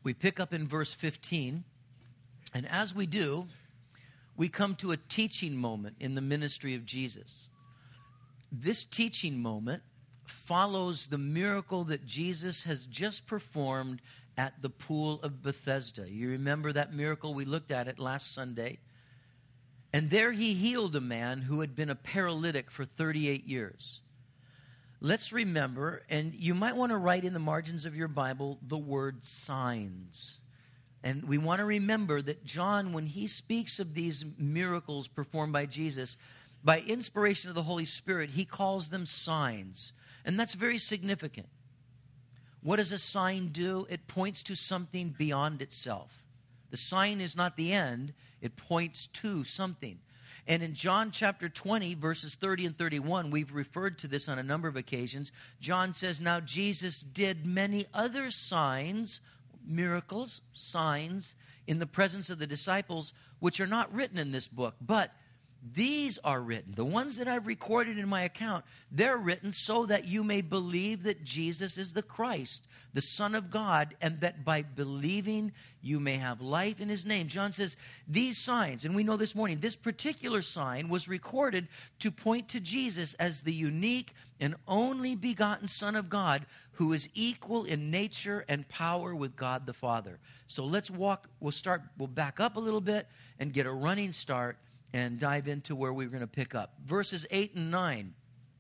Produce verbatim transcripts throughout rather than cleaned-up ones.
We pick up in verse fifteen, and as we do, we come to a teaching moment in the ministry of Jesus. This teaching moment follows the miracle that Jesus has just performed at the pool of Bethesda. You remember that miracle? We looked at it last Sunday. And there he healed a man who had been a paralytic for thirty-eight years. Let's remember, and you might want to write in the margins of your Bible the word signs. And we want to remember that John, when he speaks of these miracles performed by Jesus, by inspiration of the Holy Spirit, he calls them signs. And that's very significant. What does a sign do? It points to something beyond itself. The sign is not the end. It points to something. And in John chapter twenty, verses thirty and thirty-one, we've referred to this on a number of occasions. John says, now Jesus did many other signs, miracles, signs, in the presence of the disciples, which are not written in this book, but these are written. The ones that I've recorded in my account, they're written so that you may believe that Jesus is the Christ, the Son of God, and that by believing you may have life in his name. John says, these signs, and we know this morning, this particular sign was recorded to point to Jesus as the unique and only begotten Son of God, who is equal in nature and power with God the Father. So let's walk, we'll start, we'll back up a little bit and get a running start and dive into where we're going to pick up. Verses eight and nine.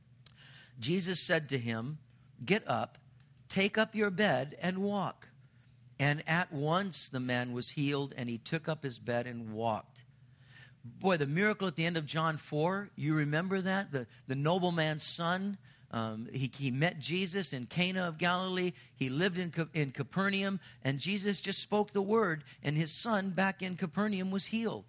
Jesus said to him, get up, take up your bed and walk. And at once the man was healed, and he took up his bed and walked. Boy, the miracle at the end of John four, you remember that? The, the nobleman's son, um, he, he met Jesus in Cana of Galilee. He lived in, in Capernaum, and Jesus just spoke the word, and his son back in Capernaum was healed.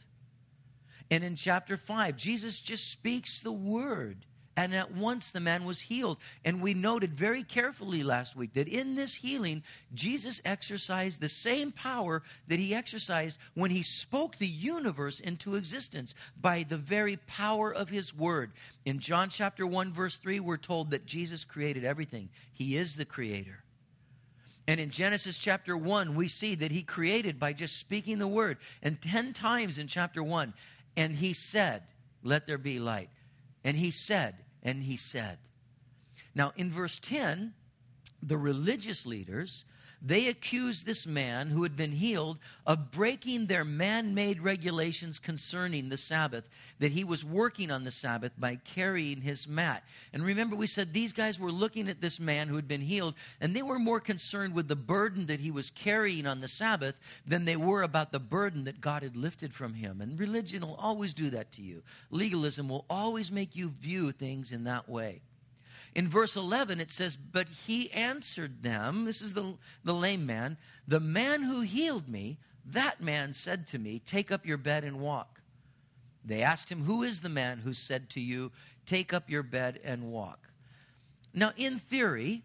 And in chapter five, Jesus just speaks the word, and at once the man was healed. And we noted very carefully last week that in this healing, Jesus exercised the same power that he exercised when he spoke the universe into existence by the very power of his word. In John chapter one, verse three, we're told that Jesus created everything. He is the creator. And in Genesis chapter one, we see that he created by just speaking the word. And ten times in chapter one, and he said, let there be light. And he said, and he said. Now, in verse ten, the religious leaders, they accused this man who had been healed of breaking their man-made regulations concerning the Sabbath, that he was working on the Sabbath by carrying his mat. And remember, we said these guys were looking at this man who had been healed, and they were more concerned with the burden that he was carrying on the Sabbath than they were about the burden that God had lifted from him. And religion will always do that to you. Legalism will always make you view things in that way. In verse eleven, it says, but he answered them, this is the, the lame man, the man who healed me, that man said to me, take up your bed and walk. They asked him, who is the man who said to you, take up your bed and walk? Now, in theory,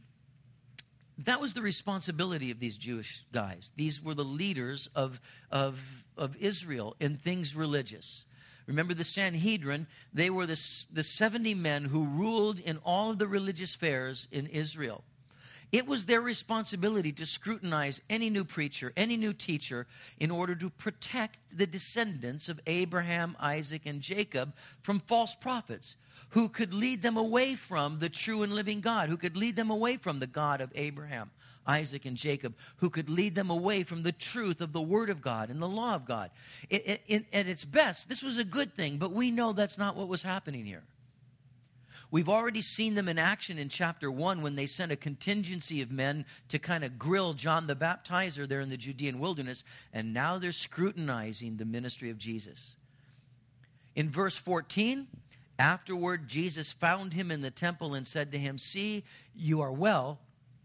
that was the responsibility of these Jewish guys. These were the leaders of, of, of Israel in things religious. Remember the Sanhedrin, they were the, the seventy men who ruled in all of the religious fairs in Israel. It was their responsibility to scrutinize any new preacher, any new teacher, in order to protect the descendants of Abraham, Isaac, and Jacob from false prophets who could lead them away from the true and living God, who could lead them away from the God of Abraham, Isaac, and Jacob, who could lead them away from the truth of the Word of God and the law of God. It, it, at its best, this was a good thing, but we know that's not what was happening here. We've already seen them in action in chapter one when they sent a contingency of men to kind of grill John the Baptizer there in the Judean wilderness, and now they're scrutinizing the ministry of Jesus. In verse fourteen, afterward Jesus found him in the temple and said to him, see, you are well.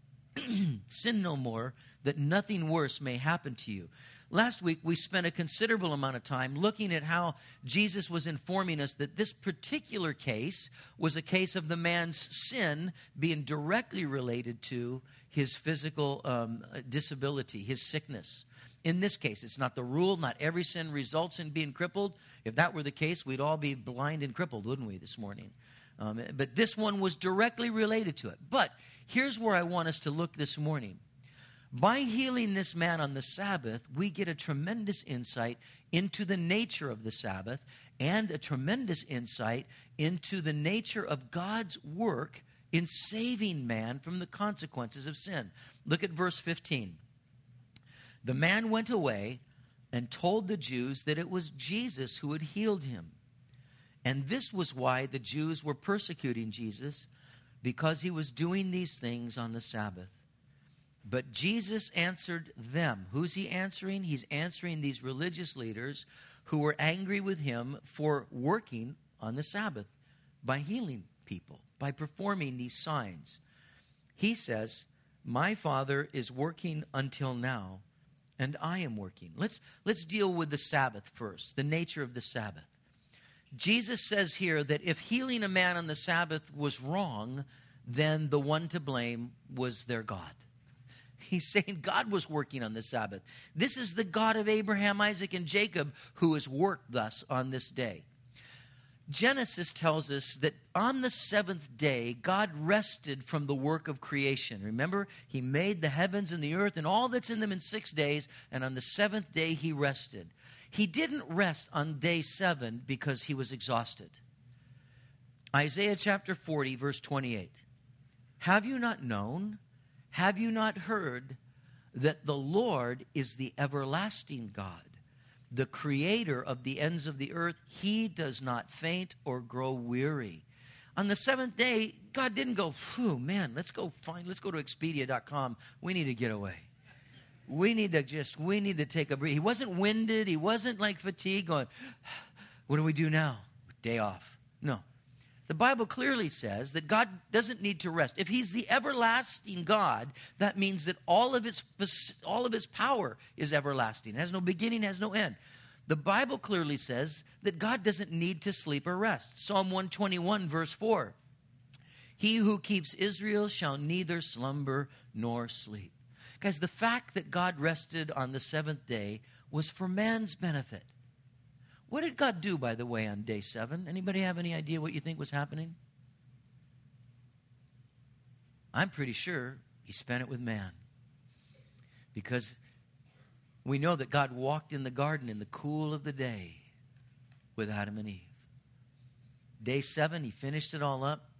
Sin no more, that nothing worse may happen to you. Last week, we spent a considerable amount of time looking at how Jesus was informing us that this particular case was a case of the man's sin being directly related to his physical um, disability, his sickness. In this case, it's not the rule. Not every sin results in being crippled. If that were the case, we'd all be blind and crippled, wouldn't we, this morning? Um, but this one was directly related to it. But here's where I want us to look this morning. By healing this man on the Sabbath, we get a tremendous insight into the nature of the Sabbath and a tremendous insight into the nature of God's work in saving man from the consequences of sin. Look at verse fifteen. The man went away and told the Jews that it was Jesus who had healed him. And this was why the Jews were persecuting Jesus, because he was doing these things on the Sabbath. But Jesus answered them. Who's he answering? He's answering these religious leaders who were angry with him for working on the Sabbath by healing people, by performing these signs. He says, my Father is working until now, and I am working. Let's, let's deal with the Sabbath first, the nature of the Sabbath. Jesus says here that if healing a man on the Sabbath was wrong, then the one to blame was their God. He's saying God was working on the Sabbath. This is the God of Abraham, Isaac, and Jacob who has worked thus on this day. Genesis tells us that on the seventh day, God rested from the work of creation. Remember, he made the heavens and the earth and all that's in them in six days, and on the seventh day he rested. He didn't rest on day seven because he was exhausted. Isaiah chapter forty, verse twenty-eight. Have you not known? Have you not heard that the Lord is the everlasting God, the creator of the ends of the earth? He does not faint or grow weary. On the seventh day, God didn't go, phew, man, let's go find, let's go to Expedia dot com. We need to get away. We need to just, we need to take a break. He wasn't winded. He wasn't like fatigued going, what do we do now? Day off. No. The Bible clearly says that God doesn't need to rest. If he's the everlasting God, that means that all of his, all of his power is everlasting. It has no beginning, has no end. The Bible clearly says that God doesn't need to sleep or rest. Psalm one twenty-one, verse four. He who keeps Israel shall neither slumber nor sleep. Guys, the fact that God rested on the seventh day was for man's benefit. What did God do, by the way, on day seven? Anybody have any idea what you think was happening? I'm pretty sure he spent it with man. Because we know that God walked in the garden in the cool of the day with Adam and Eve. Day seven, he finished it all up.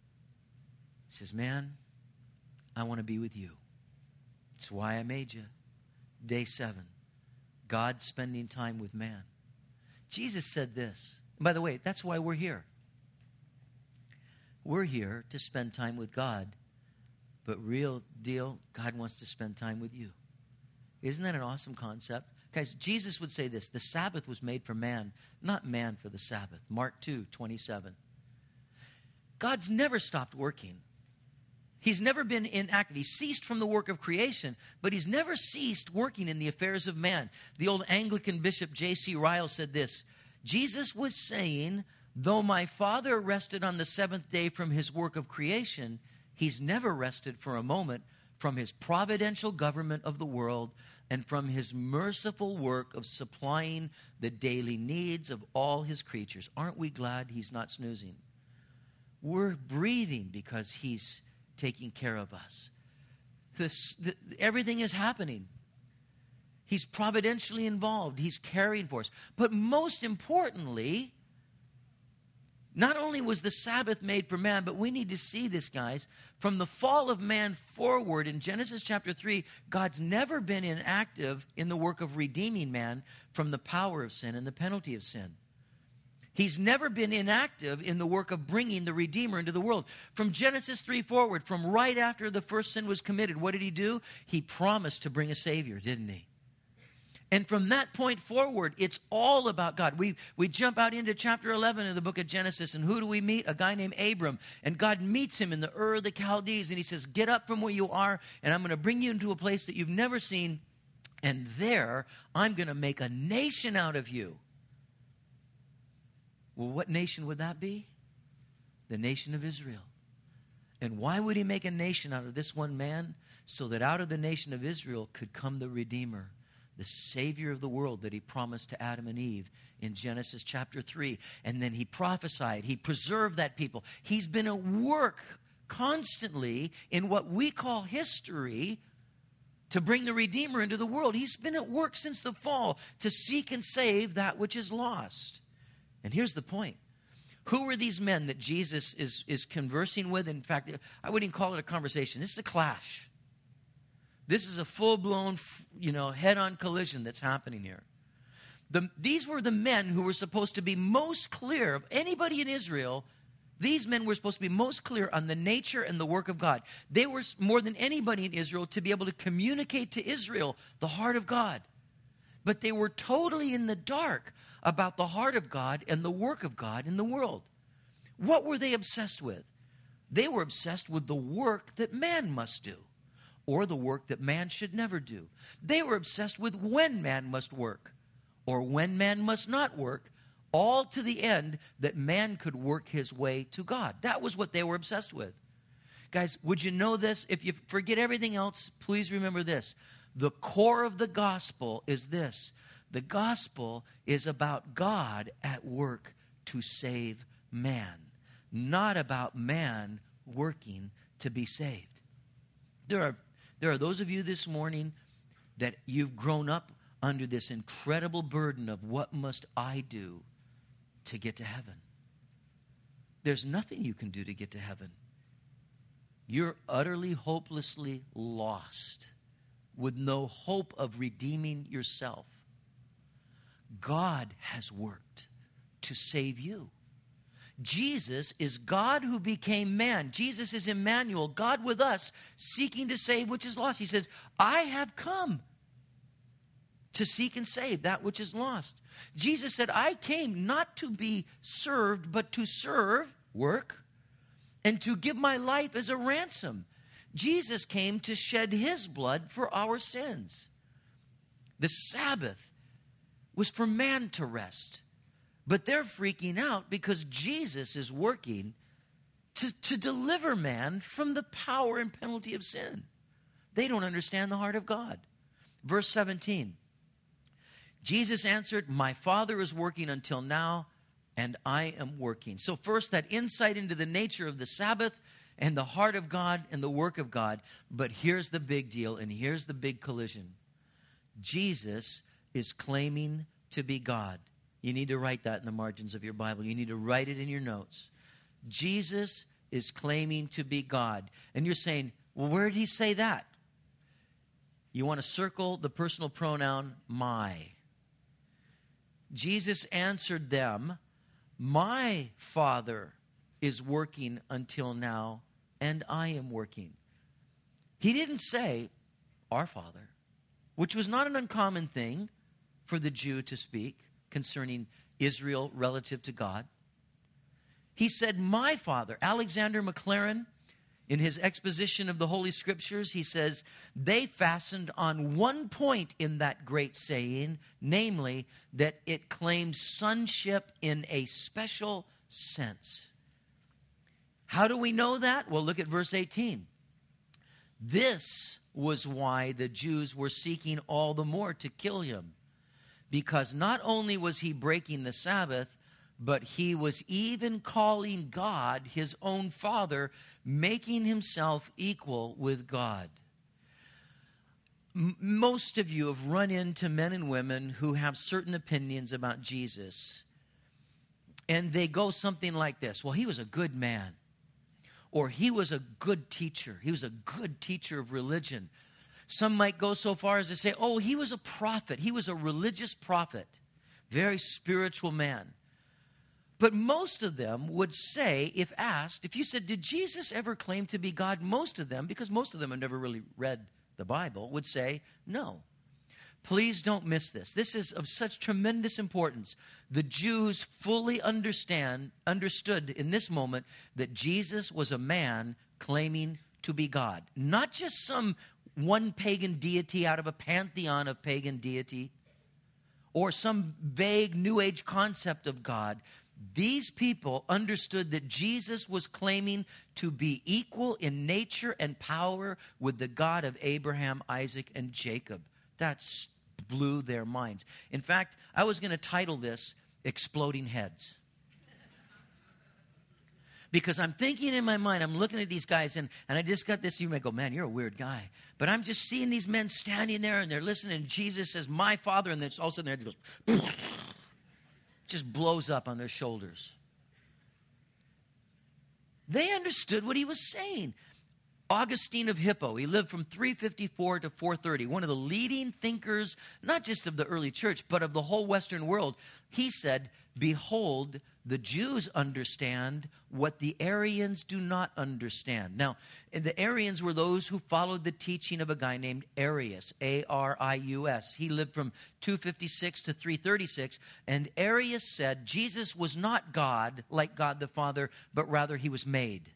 He says, man, I want to be with you. That's why I made you. Day seven, God spending time with man. Jesus said this. And by the way, that's why we're here. We're here to spend time with God. But real deal, God wants to spend time with you. Isn't that an awesome concept? Guys, Jesus would say this. The Sabbath was made for man, not man for the Sabbath. Mark two twenty-seven. God's never stopped working. He's never been inactive. He ceased from the work of creation, but he's never ceased working in the affairs of man. The old Anglican bishop J C Ryle said this. Jesus was saying, though my Father rested on the seventh day from his work of creation, he's never rested for a moment from his providential government of the world and from his merciful work of supplying the daily needs of all his creatures. Aren't we glad he's not snoozing? We're breathing because he's taking care of us. This, the, everything is happening. He's providentially involved. He's caring for us. But most importantly, not only was the Sabbath made for man, but we need to see this, guys. From the fall of man forward in Genesis chapter three, God's never been inactive in the work of redeeming man from the power of sin and the penalty of sin. He's never been inactive in the work of bringing the Redeemer into the world. From Genesis three forward, from right after the first sin was committed, what did he do? He promised to bring a Savior, didn't he? And from that point forward, it's all about God. We, we jump out into chapter eleven of the book of Genesis, and who do we meet? A guy named Abram. And God meets him in the Ur of the Chaldees, and he says, get up from where you are, and I'm going to bring you into a place that you've never seen, and there I'm going to make a nation out of you. Well, what nation would that be? The nation of Israel. And why would he make a nation out of this one man? So that out of the nation of Israel could come the Redeemer, the Savior of the world that he promised to Adam and Eve in Genesis chapter three. And then he prophesied. He preserved that people. He's been at work constantly in what we call history to bring the Redeemer into the world. He's been at work since the fall to seek and save that which is lost. And here's the point. Who are these men that Jesus is, is conversing with? In fact, I wouldn't even call it a conversation. This is a clash. This is a full-blown, you know, head-on collision that's happening here. The, these were the men who were supposed to be most clear of anybody in Israel. These men were supposed to be most clear on the nature and the work of God. They were, more than anybody in Israel, to be able to communicate to Israel the heart of God. But they were totally in the dark about the heart of God and the work of God in the world. What were they obsessed with? They were obsessed with the work that man must do, or the work that man should never do. They were obsessed with when man must work, or when man must not work, all to the end that man could work his way to God. That was what they were obsessed with. Guys, would you know this? If you forget everything else, please remember this. The core of the gospel is this. The gospel is about God at work to save man, not about man working to be saved. There are, there are those of you this morning that you've grown up under this incredible burden of what must I do to get to heaven. There's nothing you can do to get to heaven. You're utterly, hopelessly lost with no hope of redeeming yourself. God has worked to save you. Jesus is God who became man. Jesus is Emmanuel, God with us, seeking to save which is lost. He says, I have come to seek and save that which is lost. Jesus said, I came not to be served, but to serve, work, and to give my life as a ransom. Jesus came to shed his blood for our sins. The Sabbath was for man to rest. But they're freaking out because Jesus is working to, to deliver man from the power and penalty of sin. They don't understand the heart of God. Verse seventeen. Jesus answered, my Father is working until now, and I am working. So first, that insight into the nature of the Sabbath and the heart of God and the work of God. But here's the big deal, and here's the big collision. Jesus is claiming to be God. You need to write that in the margins of your Bible. You need to write it in your notes. Jesus is claiming to be God. And you're saying, well, where did he say that? You want to circle the personal pronoun my. Jesus answered them, my Father is working until now, and I am working. He didn't say, our Father, which was not an uncommon thing for the Jew to speak concerning Israel relative to God. He said, my Father. Alexander McLaren, in his exposition of the Holy Scriptures, he says, they fastened on one point in that great saying, namely, that it claims sonship in a special sense. How do we know that? Well, look at verse eighteen. This was why the Jews were seeking all the more to kill him, because not only was he breaking the Sabbath, but he was even calling God his own Father, making himself equal with God. M- most of you have run into men and women who have certain opinions about Jesus, and they go something like this. Well, he was a good man, or he was a good teacher. He was a good teacher of religion. Some might go so far as to say, oh, he was a prophet. He was a religious prophet, very spiritual man. But most of them would say, if asked, if you said, did Jesus ever claim to be God? Most of them, because most of them have never really read the Bible, would say, no. Please don't miss this. This is of such tremendous importance. The Jews fully understand, understood in this moment that Jesus was a man claiming to be God. Not just some one pagan deity out of a pantheon of pagan deity, or some vague New Age concept of God. These people understood that Jesus was claiming to be equal in nature and power with the God of Abraham, Isaac, and Jacob. That blew their minds. In fact, I was going to title this Exploding Heads. Because I'm thinking in my mind, I'm looking at these guys, and, and I just got this. You may go, man, you're a weird guy. But I'm just seeing these men standing there, and they're listening. And Jesus says, my Father. And then all of a sudden, it goes, just blows up on their shoulders. They understood what he was saying. Augustine of Hippo, he lived from three fifty-four to four thirty, one of the leading thinkers, not just of the early church, but of the whole Western world. He said, behold, the Jews understand what the Arians do not understand. Now, the Arians were those who followed the teaching of a guy named Arius, A R I U S. He lived from two fifty-six to three thirty-six, and Arius said Jesus was not God like God the Father, but rather he was made.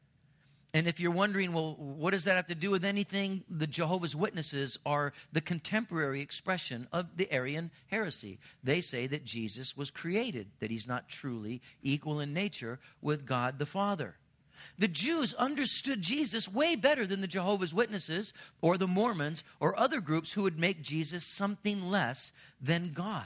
And if you're wondering, well, what does that have to do with anything? The Jehovah's Witnesses are the contemporary expression of the Arian heresy. They say that Jesus was created, that he's not truly equal in nature with God the Father. The Jews understood Jesus way better than the Jehovah's Witnesses or the Mormons or other groups who would make Jesus something less than God.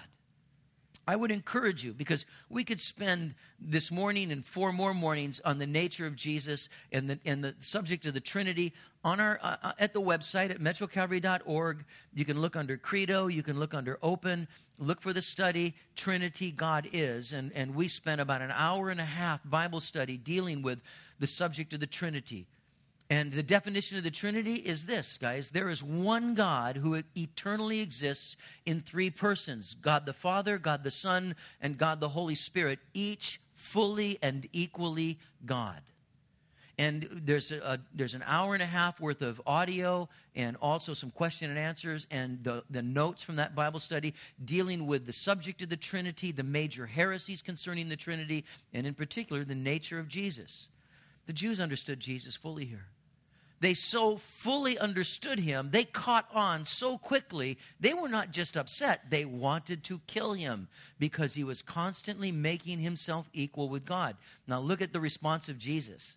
I would encourage you, because we could spend this morning and four more mornings on the nature of Jesus and the, and the subject of the Trinity on our uh, at the website at metro calvary dot org. You can look under Credo. You can look under Open. Look for the study, Trinity, God Is. And, and we spent about an hour and a half Bible study dealing with the subject of the Trinity. And the definition of the Trinity is this, guys. There is one God who eternally exists in three persons. God the Father, God the Son, and God the Holy Spirit, each fully and equally God. And there's a, a, there's an hour and a half worth of audio and also some question and answers and the, the notes from that Bible study dealing with the subject of the Trinity, the major heresies concerning the Trinity, and in particular, the nature of Jesus. The Jews understood Jesus fully here. They so fully understood him, they caught on so quickly, they were not just upset, they wanted to kill him because he was constantly making himself equal with God. Now look at the response of Jesus.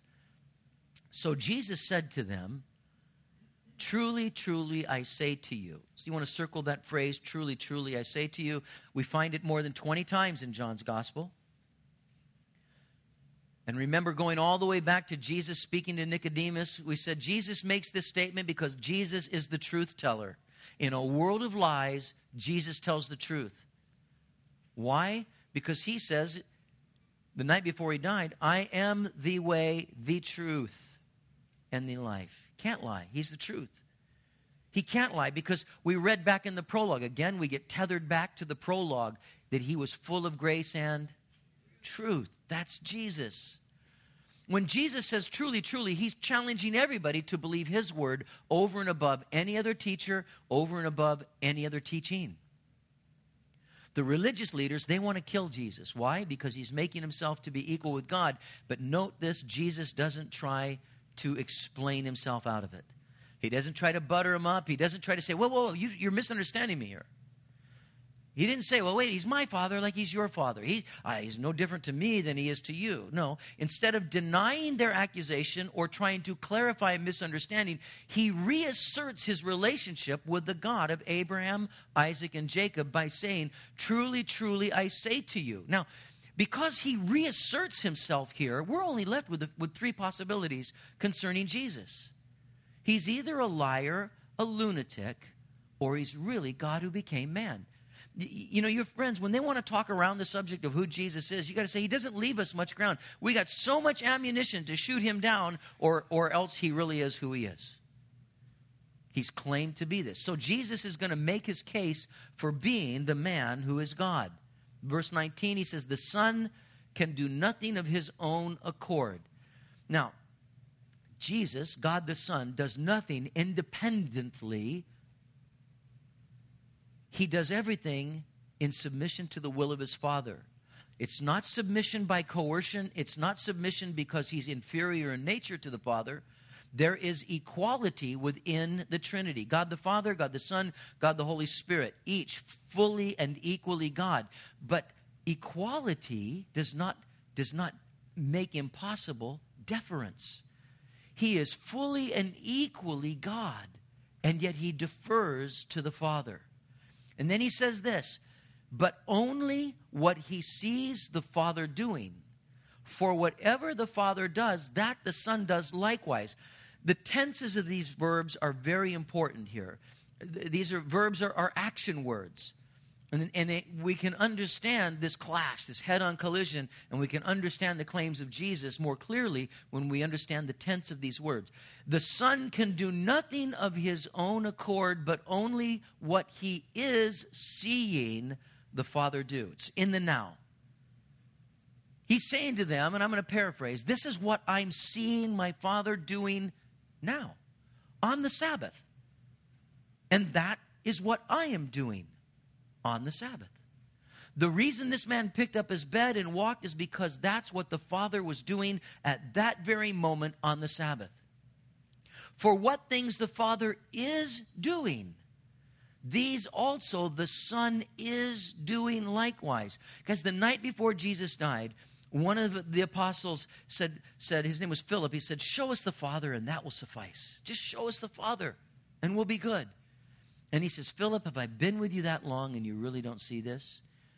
So Jesus said to them, truly, truly, I say to you. So you want to circle that phrase, truly, truly, I say to you. We find it more than twenty times in John's Gospel. And remember, going all the way back to Jesus speaking to Nicodemus, we said Jesus makes this statement because Jesus is the truth teller. In a world of lies, Jesus tells the truth. Why? Because he says, the night before he died, I am the way, the truth, and the life. Can't lie. He's the truth. He can't lie because we read back in the prologue. Again, we get tethered back to the prologue that he was full of grace and truth. That's Jesus. When Jesus says truly, truly, he's challenging everybody to believe his word over and above any other teacher, over and above any other teaching. The religious leaders, they want to kill Jesus. Why? Because he's making himself to be equal with God. But note this, Jesus doesn't try to explain himself out of it. He doesn't try to butter him up. He doesn't try to say, whoa, whoa, you, you're misunderstanding me here. He didn't say, well, wait, he's my father like he's your father. He, uh, he's no different to me than he is to you. No. Instead of denying their accusation or trying to clarify a misunderstanding, he reasserts his relationship with the God of Abraham, Isaac, and Jacob by saying, truly, truly, I say to you. Now, because he reasserts himself here, we're only left with, with three possibilities concerning Jesus. He's either a liar, a lunatic, or he's really God who became man. You know, your friends, when they want to talk around the subject of who Jesus is, you got to say he doesn't leave us much ground. We got so much ammunition to shoot him down, or, or else he really is who he is. He's claimed to be this. So Jesus is going to make his case for being the man who is God. Verse nineteen, he says, the Son can do nothing of his own accord. Now, Jesus, God the Son, does nothing independently. He does everything in submission to the will of his Father. It's not submission by coercion. It's not submission because he's inferior in nature to the Father. There is equality within the Trinity. God the Father, God the Son, God the Holy Spirit, each fully and equally God. But equality does not, does not make impossible deference. He is fully and equally God, and yet he defers to the Father. And then he says this, but only what he sees the Father doing. For whatever the Father does, that the Son does likewise. The tenses of these verbs are very important here. These are verbs are, are action words. And, and it, we can understand this clash, this head-on collision, and we can understand the claims of Jesus more clearly when we understand the tense of these words. The Son can do nothing of his own accord, but only what he is seeing the Father do. It's in the now. He's saying to them, and I'm going to paraphrase, this is what I'm seeing my Father doing now, on the Sabbath. And that is what I am doing on the Sabbath. The reason this man picked up his bed and walked is because that's what the Father was doing at that very moment on the Sabbath. For what things the Father is doing, these also the Son is doing likewise. Because the night before Jesus died, one of the apostles said, said, his name was Philip, he said, show us the Father and that will suffice. Just show us the Father and we'll be good. And he says, Philip, have I been with you that long and you really don't see this?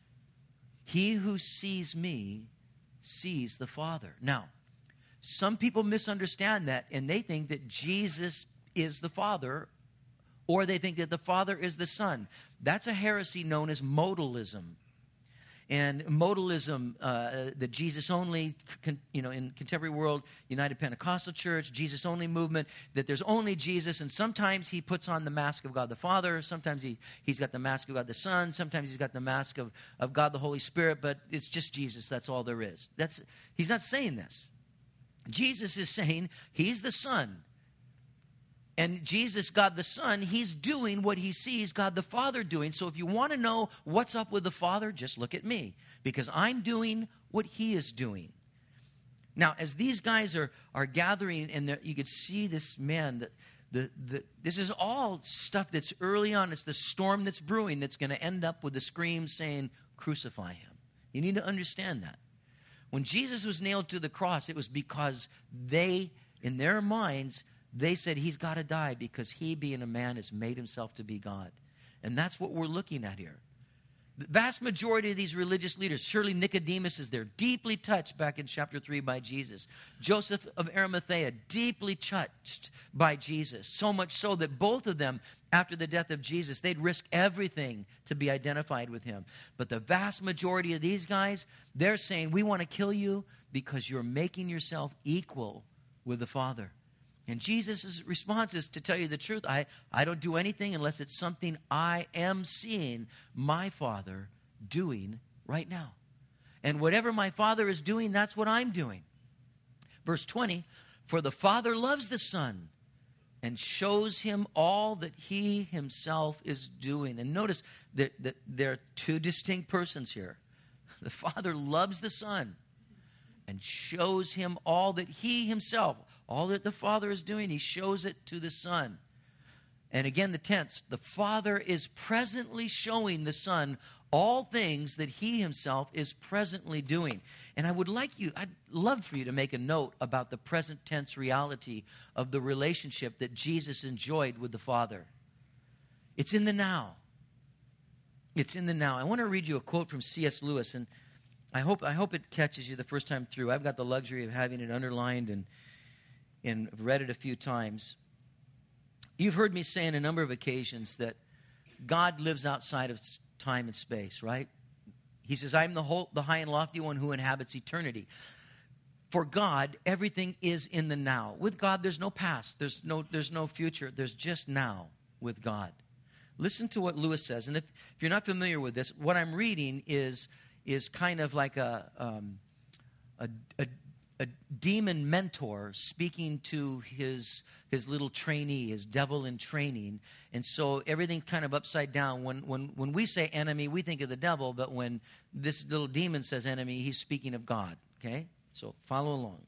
He who sees me sees the Father. Now, some people misunderstand that and they think that Jesus is the Father, or they think that the Father is the Son. That's a heresy known as modalism. And modalism, uh, the Jesus only, con, you know, in contemporary world, United Pentecostal Church, Jesus only movement, that there's only Jesus, and sometimes he puts on the mask of God the Father, sometimes he, he's got the mask of God the Son, sometimes he's got the mask of, of God the Holy Spirit, but it's just Jesus, that's all there is. That's, he's not saying this. Jesus is saying he's the Son. And Jesus, God the Son, he's doing what he sees God the Father doing. So if you want to know what's up with the Father, just look at me. Because I'm doing what he is doing. Now, as these guys are, are gathering, and you could see this man, the, the, the, this is all stuff that's early on. It's the storm that's brewing that's going to end up with the scream saying, crucify him. You need to understand that. When Jesus was nailed to the cross, it was because they, in their minds, they said he's got to die because he, being a man, has made himself to be God. And that's what we're looking at here. The vast majority of these religious leaders, surely Nicodemus is there, deeply touched back in chapter three by Jesus. Joseph of Arimathea, deeply touched by Jesus. So much so that both of them, after the death of Jesus, they'd risk everything to be identified with him. But the vast majority of these guys, they're saying, we want to kill you because you're making yourself equal with the Father. And Jesus' response is, to tell you the truth, I, I don't do anything unless it's something I am seeing my Father doing right now. And whatever my Father is doing, that's what I'm doing. Verse twenty, for the Father loves the Son and shows him all that he himself is doing. And notice that, that there are two distinct persons here. The Father loves the Son and shows him all that he himself, all that the Father is doing, he shows it to the Son. And again, the tense, the Father is presently showing the Son all things that he himself is presently doing. And I would like you, I'd love for you to make a note about the present tense reality of the relationship that Jesus enjoyed with the Father. It's in the now. It's in the now. I want to read you a quote from C S Lewis, and I hope I hope it catches you the first time through. I've got the luxury of having it underlined and and read it a few times. You've heard me say on a number of occasions that God lives outside of time and space, right? He says, I'm the whole, the high and lofty one who inhabits eternity. For God, everything is in the now. With God, there's no past. There's no, there's no future. There's just now with God. Listen to what Lewis says. And if, if you're not familiar with this, what I'm reading is, is kind of like a, um, a, a a demon mentor speaking to his his little trainee, his devil in training. And so everything kind of upside down. When, when, when we say enemy, we think of the devil, but when this little demon says enemy, he's speaking of God. Okay? So follow along.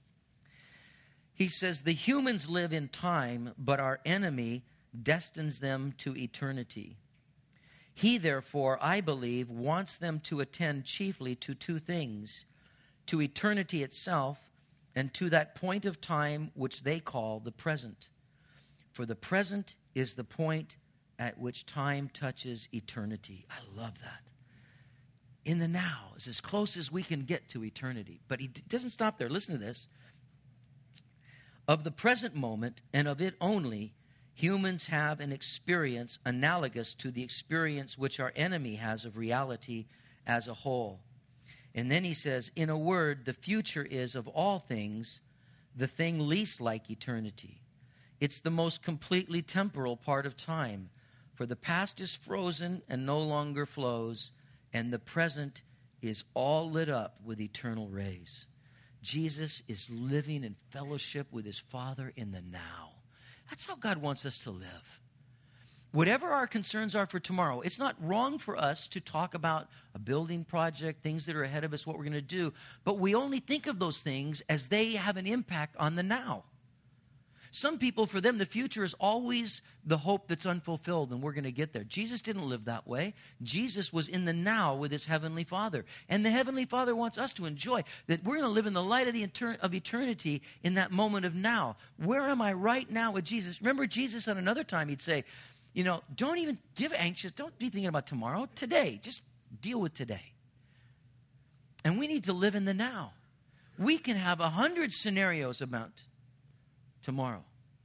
He says, the humans live in time, but our enemy destines them to eternity. He, therefore, I believe, wants them to attend chiefly to two things: to eternity itself, and to that point of time which they call the present. For the present is the point at which time touches eternity. I love that. in the now. It's as close as we can get to eternity. But he d- doesn't stop there. Listen to this. Of the present moment and of it only, humans have an experience analogous to the experience which our enemy has of reality as a whole. And then he says, in a word, the future is of all things the thing least like eternity. It's the most completely temporal part of time. For the past is frozen and no longer flows, and the present is all lit up with eternal rays. Jesus is living in fellowship with his Father in the now. That's how God wants us to live. Whatever our concerns are for tomorrow, it's not wrong for us to talk about a building project, things that are ahead of us, what we're going to do, but we only think of those things as they have an impact on the now. Some people, for them, the future is always the hope that's unfulfilled, and we're going to get there. Jesus didn't live that way. Jesus was in the now with his Heavenly Father. And the Heavenly Father wants us to enjoy that we're going to live in the light of, the etern- of eternity in that moment of now. Where am I right now with Jesus? Remember, Jesus, on another time, he'd say, you know, don't even give anxious. Don't be thinking about tomorrow. Today. Just deal with today. And we need to live in the now. We can have a hundred scenarios about tomorrow.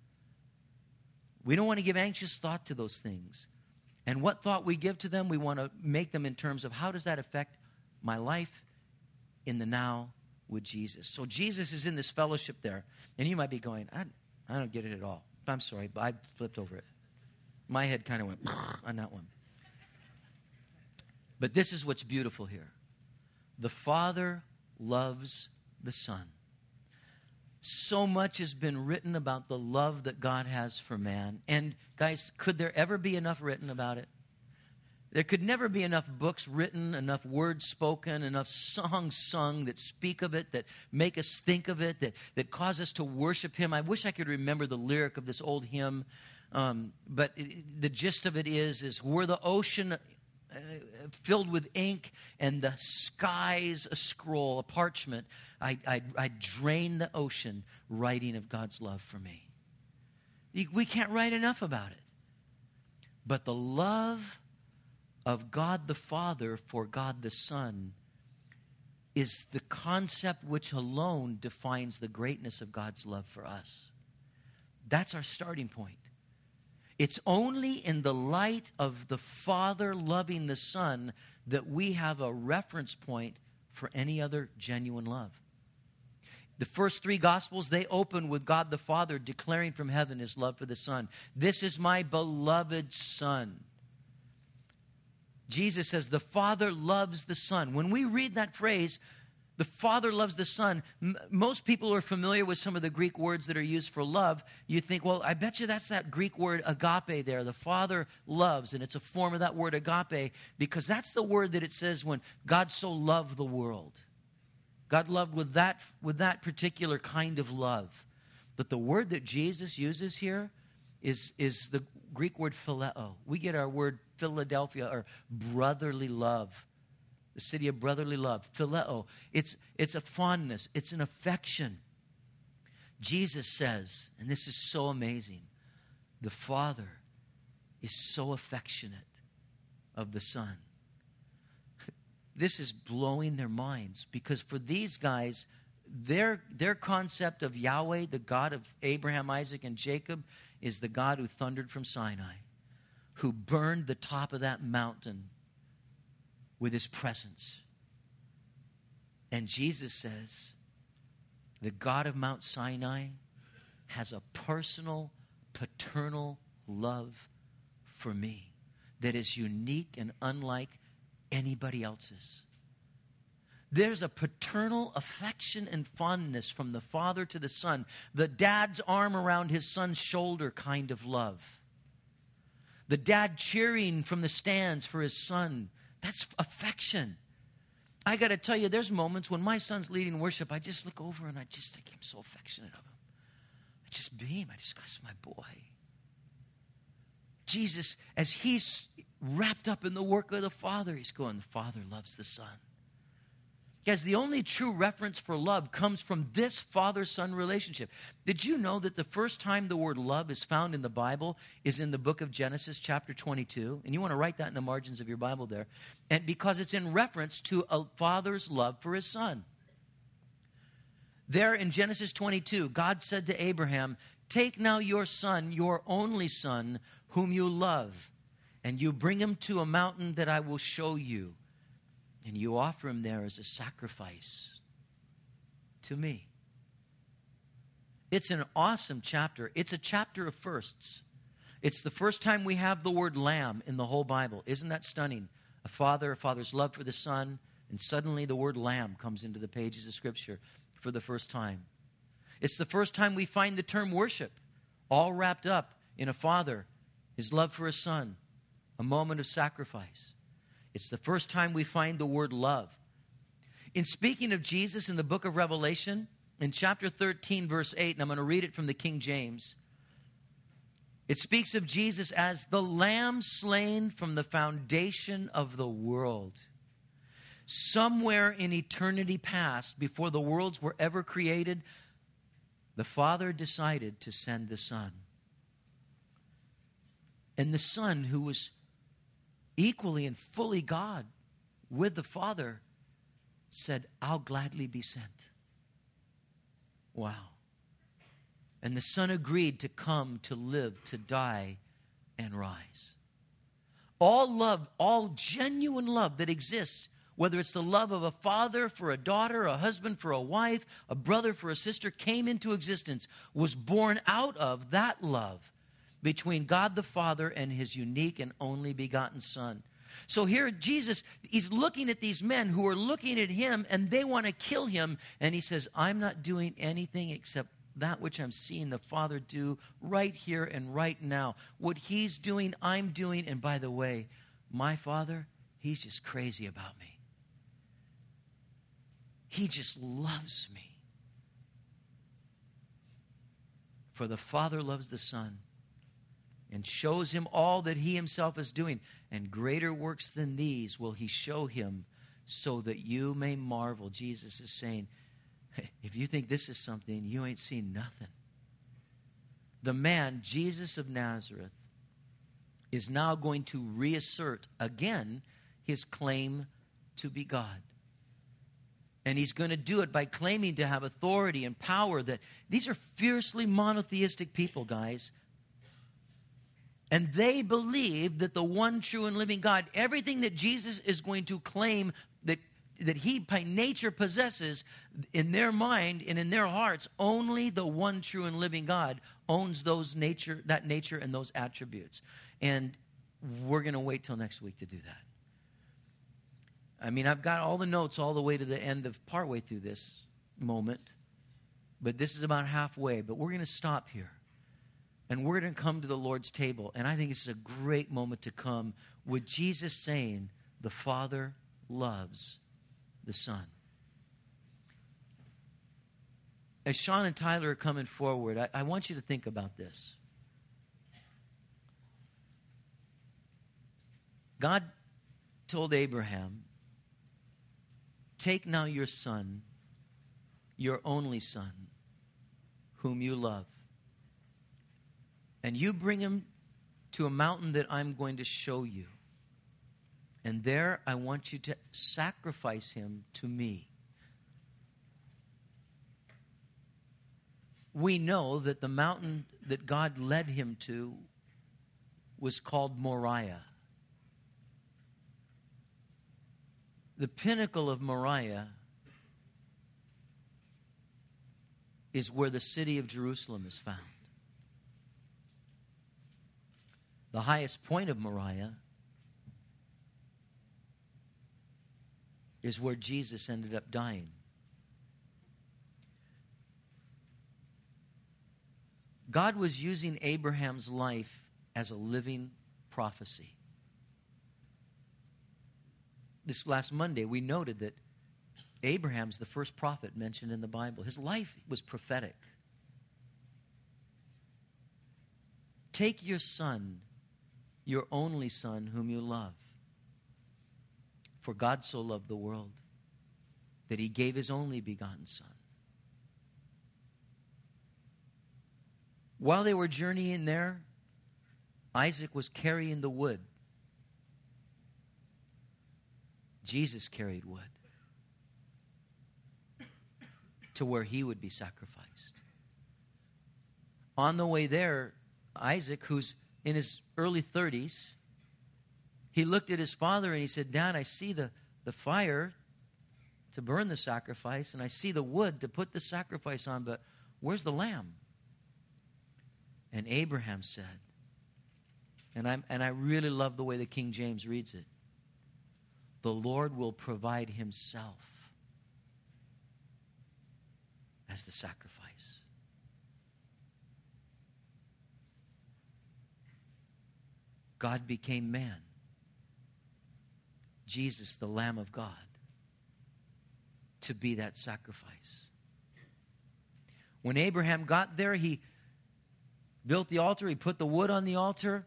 We don't want to give anxious thought to those things. And what thought we give to them, we want to make them in terms of how does that affect my life in the now with Jesus. So Jesus is in this fellowship there. And you might be going, I, I don't get it at all. I'm sorry, but I flipped over it. My head kind of went on that one. But this is what's beautiful here. The Father loves the Son. So much has been written about the love that God has for man. And guys, could there ever be enough written about it? There could never be enough books written, enough words spoken, enough songs sung that speak of it, that make us think of it, that, that cause us to worship him. I wish I could remember the lyric of this old hymn. Um, but it, the gist of it is, is were the ocean uh, filled with ink and the skies a scroll, a parchment, I, I, I drain the ocean writing of God's love for me. We can't write enough about it. But the love of God the Father for God the Son is the concept which alone defines the greatness of God's love for us. That's our starting point. It's only in the light of the Father loving the Son that we have a reference point for any other genuine love. The first three Gospels, they open with God the Father declaring from heaven his love for the Son. This is my beloved Son. Jesus says the Father loves the Son. When we read that phrase, the Father loves the Son, m- most people who are familiar with some of the Greek words that are used for love, you think, well, I bet you that's that Greek word agape there. The Father loves, and it's a form of that word agape because that's the word that it says when God so loved the world. God loved with that, with that particular kind of love. But the word that Jesus uses here is, is the Greek word phileo. We get our word Philadelphia or brotherly love. The city of brotherly love, phileo. It's, it's a fondness. It's an affection. Jesus says, and this is so amazing, the Father is so affectionate of the Son. This is blowing their minds because for these guys, their, their concept of Yahweh, the God of Abraham, Isaac, and Jacob, is the God who thundered from Sinai, who burned the top of that mountain with his presence. And Jesus says, the God of Mount Sinai has a personal, paternal love for me that is unique and unlike anybody else's. There's a paternal affection and fondness from the Father to the Son, the dad's arm around his son's shoulder kind of love. The dad cheering from the stands for his son. That's affection. I got to tell you, there's moments when my son's leading worship, I just look over and I just think I'm so affectionate of him. I just beam. I just, that's my boy. Jesus, as he's wrapped up in the work of the Father, he's going, the Father loves the Son. Guys, the only true reference for love comes from this father-son relationship. Did you know that the first time the word love is found in the Bible is in the book of Genesis, chapter twenty-two? And you want to write that in the margins of your Bible there. And because it's in reference to a father's love for his son. There in Genesis twenty-two, God said to Abraham, "Take now your son, your only son, whom you love, and you bring him to a mountain that I will show you. And you offer him there as a sacrifice to me." It's an awesome chapter. It's a chapter of firsts. It's the first time we have the word lamb in the whole Bible. Isn't that stunning? A father, a father's love for the son, and suddenly the word lamb comes into the pages of Scripture for the first time. It's the first time we find the term worship, all wrapped up in a father, his love for his son, a moment of sacrifice. It's the first time we find the word love. In speaking of Jesus in the book of Revelation, in chapter thirteen, verse eight, and I'm going to read it from the King James, it speaks of Jesus as the Lamb slain from the foundation of the world. Somewhere in eternity past, before the worlds were ever created, the Father decided to send the Son. And the Son, who was equally and fully God with the Father, said, "I'll gladly be sent." Wow. And the Son agreed to come, to live, to die, and rise. All love, all genuine love that exists, whether it's the love of a father for a daughter, a husband for a wife, a brother for a sister, came into existence, was born out of that love between God the Father and his unique and only begotten Son. So here Jesus, he's looking at these men who are looking at him and they want to kill him. And he says, "I'm not doing anything except that which I'm seeing the Father do right here and right now. What he's doing, I'm doing. And by the way, my Father, he's just crazy about me. He just loves me." For the Father loves the Son and shows him all that he himself is doing. And greater works than these will he show him, so that you may marvel. Jesus is saying, hey, if you think this is something, you ain't seen nothing. The man, Jesus of Nazareth, is now going to reassert again his claim to be God. And he's going to do it by claiming to have authority and power. That these are fiercely monotheistic people, guys. And they believe that the one true and living God, everything that Jesus is going to claim that, that he by nature possesses, in their mind and in their hearts, only the one true and living God owns those nature, that nature and those attributes. And we're going to wait till next week to do that. I mean, I've got all the notes all the way to the end of partway through this moment. But this is about halfway. But we're going to stop here. And we're going to come to the Lord's table. And I think it's a great moment to come with Jesus saying, the Father loves the Son. As Sean and Tyler are coming forward, I, I want you to think about this. God told Abraham, "Take now your son, your only son, whom you love, and you bring him to a mountain that I'm going to show you. And there I want you to sacrifice him to me." We know that the mountain that God led him to was called Moriah. The pinnacle of Moriah is where the city of Jerusalem is found. The highest point of Moriah is where Jesus ended up dying. God was using Abraham's life as a living prophecy. This last Monday, we noted that Abraham's the first prophet mentioned in the Bible. His life was prophetic. Take your son, your only son, whom you love. For God so loved the world that he gave his only begotten Son. While they were journeying there, Isaac was carrying the wood. Jesus carried wood to where he would be sacrificed. On the way there, Isaac, who's in his early thirties, he looked at his father and he said, Dad, I see the, the fire to burn the sacrifice, and I see the wood to put the sacrifice on, but where's the lamb? And Abraham said, and, I'm, and I really love the way the King James reads it, the Lord will provide himself as the sacrifice. God became man. Jesus, the Lamb of God, to be that sacrifice. When Abraham got there, he built the altar. He put the wood on the altar.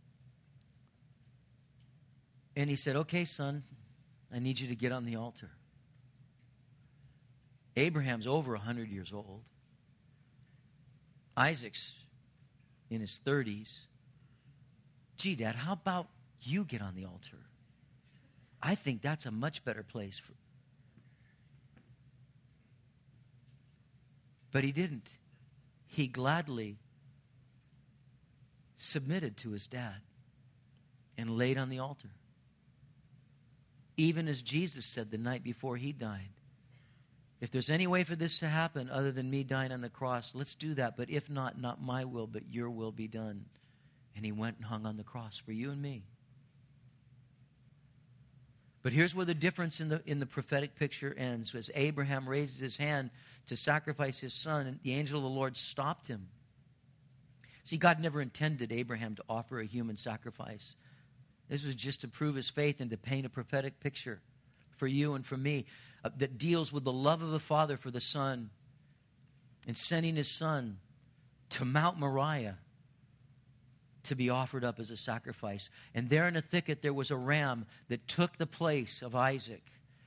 And he said, okay, son, I need you to get on the altar. Abraham's over one hundred years old. Isaac's in his thirties. Gee, Dad, how about you get on the altar? I think that's a much better place for... But he didn't. He gladly submitted to his dad and laid on the altar. Even as Jesus said the night before he died, if there's any way for this to happen other than me dying on the cross, let's do that. But if not, not my will, but your will be done. And he went and hung on the cross for you and me. But here's where the difference in the in the prophetic picture ends. As Abraham raises his hand to sacrifice his son, and the angel of the Lord stopped him. See, God never intended Abraham to offer a human sacrifice. This was just to prove his faith and to paint a prophetic picture for you and for me uh, that deals with the love of the Father for the Son and sending his Son to Mount Moriah to be offered up as a sacrifice. And there in the thicket there was a ram that took the place of Isaac.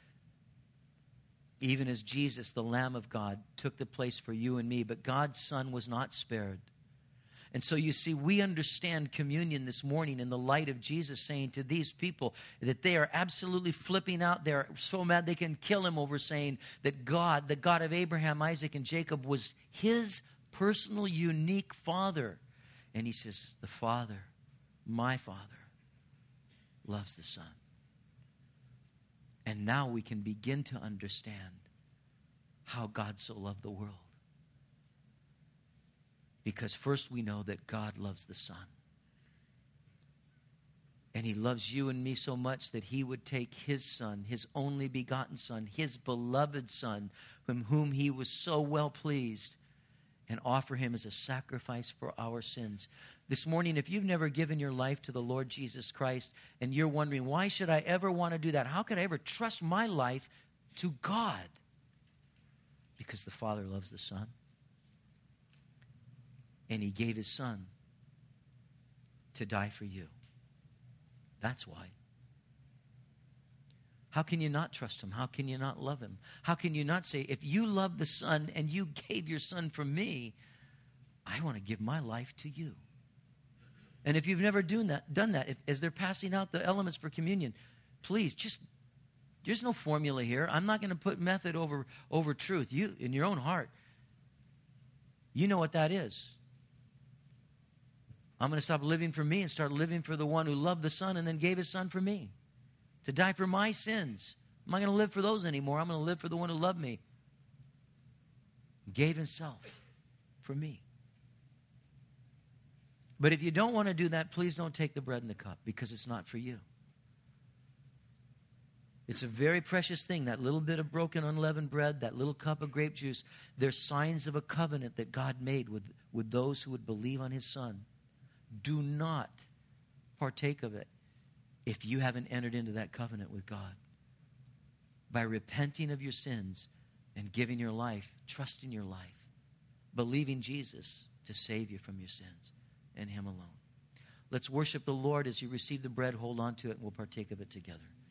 Even as Jesus, the Lamb of God, took the place for you and me. But God's Son was not spared. And so you see, we understand communion this morning in the light of Jesus saying to these people that they are absolutely flipping out. They're so mad they can kill him over saying that God, the God of Abraham, Isaac, and Jacob, was his personal, unique Father. And he says, the Father, my Father, loves the Son. And now we can begin to understand how God so loved the world. Because first we know that God loves the Son. And he loves you and me so much that he would take his Son, his only begotten Son, his beloved Son, whom, whom he was so well pleased, and offer him as a sacrifice for our sins. This morning, if you've never given your life to the Lord Jesus Christ and you're wondering, why should I ever want to do that? How could I ever trust my life to God? Because the Father loves the Son. And he gave his Son to die for you. That's why. How can you not trust him? How can you not love him? How can you not say, if you love the Son and you gave your Son for me, I want to give my life to you. And if you've never done that, done that if, as they're passing out the elements for communion, please just, there's no formula here. I'm not going to put method over, over truth. You, in your own heart, you know what that is. I'm going to stop living for me and start living for the one who loved the Son and then gave his Son for me, to die for my sins. I'm not going to live for those anymore. I'm going to live for the one who loved me, gave himself for me. But if you don't want to do that, please don't take the bread and the cup, because it's not for you. It's a very precious thing, that little bit of broken unleavened bread, that little cup of grape juice. They're signs of a covenant that God made with, with those who would believe on his Son. Do not partake of it if you haven't entered into that covenant with God. By repenting of your sins and giving your life, trusting your life, believing Jesus to save you from your sins and him alone. Let's worship the Lord as you receive the bread. Hold on to it and we'll partake of it together.